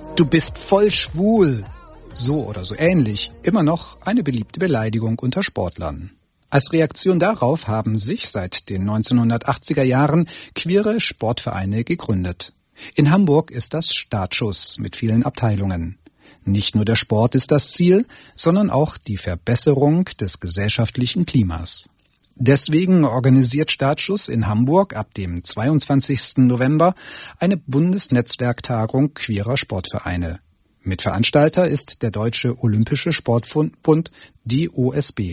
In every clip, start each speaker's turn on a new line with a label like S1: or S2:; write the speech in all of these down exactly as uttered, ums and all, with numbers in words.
S1: Du bist voll schwul. So oder so ähnlich. Immer noch eine beliebte Beleidigung unter Sportlern. Als Reaktion darauf haben sich seit den neunzehnhundertachtziger Jahren queere Sportvereine gegründet. In Hamburg ist das Startschuss mit vielen Abteilungen. Nicht nur der Sport ist das Ziel, sondern auch die Verbesserung des gesellschaftlichen Klimas. Deswegen organisiert Startschuss in Hamburg ab dem zweiundzwanzigsten November eine Bundesnetzwerktagung queerer Sportvereine. Mitveranstalter ist der Deutsche Olympische Sportbund, die O S B.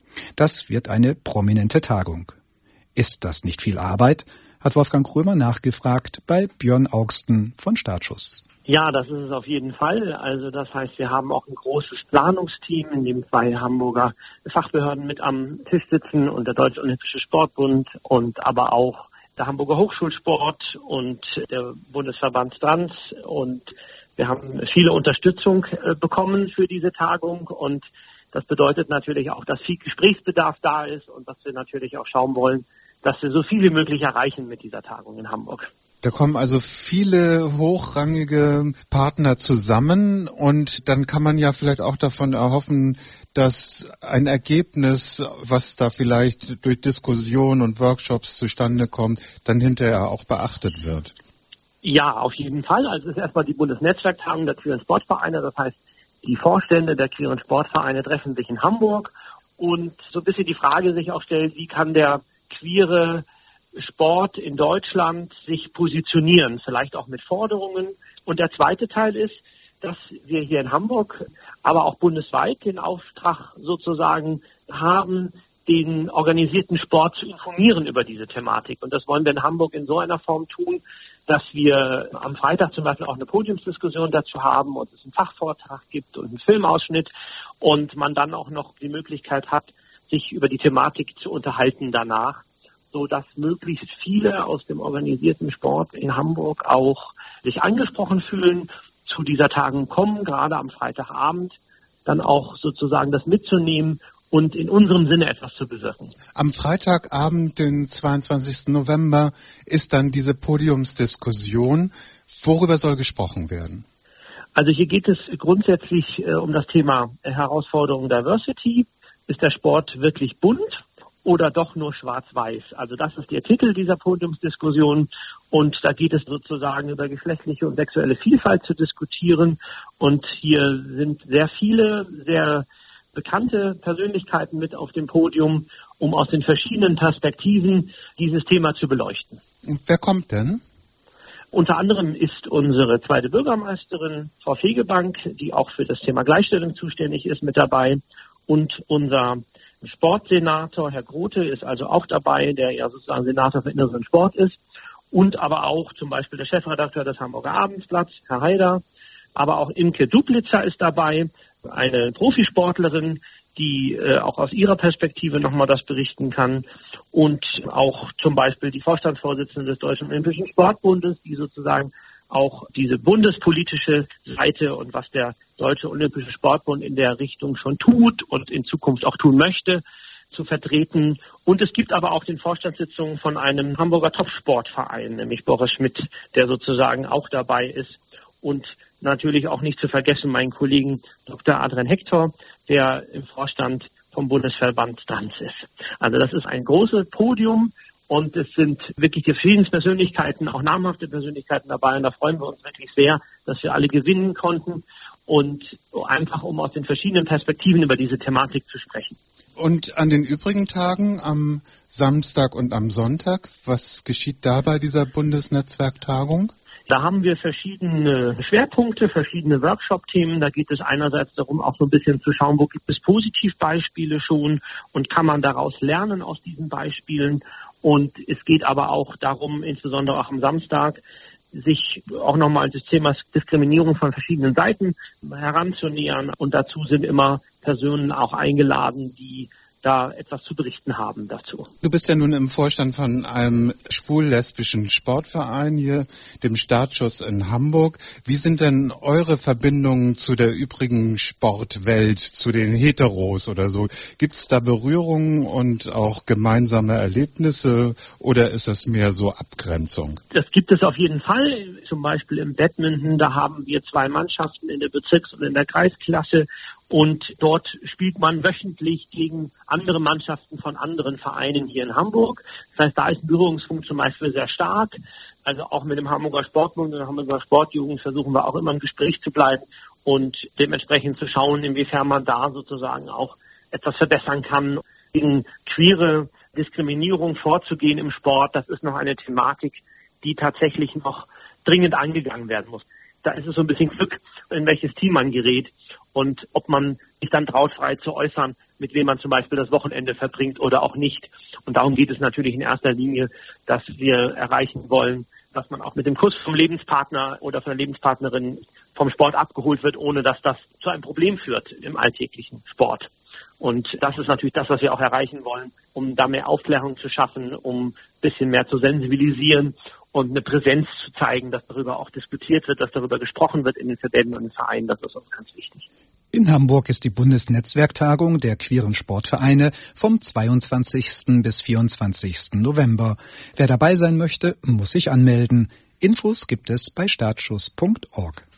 S1: Das wird eine prominente Tagung. Ist das nicht viel Arbeit? Hat Wolfgang Krömer nachgefragt bei Björn Augsten von Startschuss.
S2: Ja, das ist es auf jeden Fall. Also das heißt, wir haben auch ein großes Planungsteam, in dem zwei Hamburger Fachbehörden mit am Tisch sitzen und der Deutsche Olympische Sportbund und aber auch der Hamburger Hochschulsport und der Bundesverband Trans. Und wir haben viele Unterstützung äh, bekommen für diese Tagung und das bedeutet natürlich auch, dass viel Gesprächsbedarf da ist und dass wir natürlich auch schauen wollen, dass wir so viel wie möglich erreichen mit dieser Tagung in Hamburg.
S3: Da kommen also viele hochrangige Partner zusammen und dann kann man ja vielleicht auch davon erhoffen, dass ein Ergebnis, was da vielleicht durch Diskussion und Workshops zustande kommt, dann hinterher auch beachtet wird.
S2: Ja, auf jeden Fall. Also es ist erstmal die Bundesnetzwerktagung der queeren Sportvereine. Das heißt, die Vorstände der queeren Sportvereine treffen sich in Hamburg und so ein bisschen die Frage sich auch stellt, wie kann der queere Sport in Deutschland sich positionieren, vielleicht auch mit Forderungen. Und der zweite Teil ist, dass wir hier in Hamburg, aber auch bundesweit den Auftrag sozusagen haben, den organisierten Sport zu informieren über diese Thematik. Und das wollen wir in Hamburg in so einer Form tun, dass wir am Freitag zum Beispiel auch eine Podiumsdiskussion dazu haben und es einen Fachvortrag gibt und einen Filmausschnitt und man dann auch noch die Möglichkeit hat, sich über die Thematik zu unterhalten danach, so dass möglichst viele aus dem organisierten Sport in Hamburg auch sich angesprochen fühlen, zu dieser Tagung kommen, gerade am Freitagabend, dann auch sozusagen das mitzunehmen und in unserem Sinne etwas zu bewirken.
S3: Am Freitagabend, den zweiundzwanzigsten November, ist dann diese Podiumsdiskussion. Worüber soll gesprochen werden?
S2: Also hier geht es grundsätzlich äh, um das Thema Herausforderung Diversity. Ist der Sport wirklich bunt oder doch nur schwarz-weiß? Also das ist der Titel dieser Podiumsdiskussion und da geht es sozusagen über geschlechtliche und sexuelle Vielfalt zu diskutieren und hier sind sehr viele, sehr bekannte Persönlichkeiten mit auf dem Podium, um aus den verschiedenen Perspektiven dieses Thema zu beleuchten.
S3: Und wer kommt denn?
S2: Unter anderem ist unsere zweite Bürgermeisterin, Frau Fegebank, die auch für das Thema Gleichstellung zuständig ist, mit dabei. Und unser Sportsenator, Herr Grote, ist also auch dabei, der ja sozusagen Senator für Inneres und Sport ist. Und aber auch zum Beispiel der Chefredakteur des Hamburger Abendsblatts, Herr Haider. Aber auch Imke Duplitzer ist dabei, eine Profisportlerin, die äh, auch aus ihrer Perspektive nochmal das berichten kann. Und auch zum Beispiel die Vorstandsvorsitzende des Deutschen Olympischen Sportbundes, die sozusagen auch diese bundespolitische Seite und was der Deutsche Olympische Sportbund in der Richtung schon tut und in Zukunft auch tun möchte, zu vertreten. Und es gibt aber auch den Vorstandssitzungen von einem Hamburger Topsportverein, nämlich Boris Schmidt, der sozusagen auch dabei ist. Und natürlich auch nicht zu vergessen meinen Kollegen Doktor Adrian Hector, der im Vorstand vom Bundesverband Trans ist. Also das ist ein großes Podium und es sind wirklich die vielen Persönlichkeiten, auch namhafte Persönlichkeiten dabei und da freuen wir uns wirklich sehr, dass wir alle gewinnen konnten und einfach um aus den verschiedenen Perspektiven über diese Thematik zu sprechen.
S3: Und an den übrigen Tagen, am Samstag und am Sonntag, was geschieht da bei dieser Bundesnetzwerktagung?
S2: Da haben wir verschiedene Schwerpunkte, verschiedene Workshop-Themen. Da geht es einerseits darum, auch so ein bisschen zu schauen, wo gibt es Positivbeispiele schon und kann man daraus lernen aus diesen Beispielen. Und es geht aber auch darum, insbesondere auch am Samstag, sich auch nochmal das Thema Diskriminierung von verschiedenen Seiten heranzunähern. Und dazu sind immer Personen auch eingeladen, die da etwas zu berichten haben dazu.
S3: Du bist ja nun im Vorstand von einem schwul-lesbischen Sportverein hier, dem Startschuss in Hamburg. Wie sind denn eure Verbindungen zu der übrigen Sportwelt, zu den Heteros oder so? Gibt es da Berührungen und auch gemeinsame Erlebnisse oder ist es mehr so Abgrenzung?
S2: Das gibt es auf jeden Fall. Zum Beispiel im Badminton, da haben wir zwei Mannschaften in der Bezirks- und in der Kreisklasse. Und dort spielt man wöchentlich gegen andere Mannschaften von anderen Vereinen hier in Hamburg. Das heißt, da ist ein Berührungspunkt zum Beispiel sehr stark. Also auch mit dem Hamburger Sportbund und der Hamburger Sportjugend versuchen wir auch immer im Gespräch zu bleiben und dementsprechend zu schauen, inwiefern man da sozusagen auch etwas verbessern kann. Gegen queere Diskriminierung vorzugehen im Sport, das ist noch eine Thematik, die tatsächlich noch dringend angegangen werden muss. Da ist es so ein bisschen Glück, in welches Team man gerät und ob man sich dann traut, frei zu äußern, mit wem man zum Beispiel das Wochenende verbringt oder auch nicht. Und darum geht es natürlich in erster Linie, dass wir erreichen wollen, dass man auch mit dem Kuss vom Lebenspartner oder von der Lebenspartnerin vom Sport abgeholt wird, ohne dass das zu einem Problem führt im alltäglichen Sport. Und das ist natürlich das, was wir auch erreichen wollen, um da mehr Aufklärung zu schaffen, um ein bisschen mehr zu sensibilisieren und eine Präsenz zu zeigen, dass darüber auch diskutiert wird, dass darüber gesprochen wird in den Verbänden und den Vereinen. Das ist uns ganz wichtig.
S1: In Hamburg ist die Bundesnetzwerktagung der queeren Sportvereine vom zweiundzwanzigsten bis vierundzwanzigsten November. Wer dabei sein möchte, muss sich anmelden. Infos gibt es bei startschuss punkt org.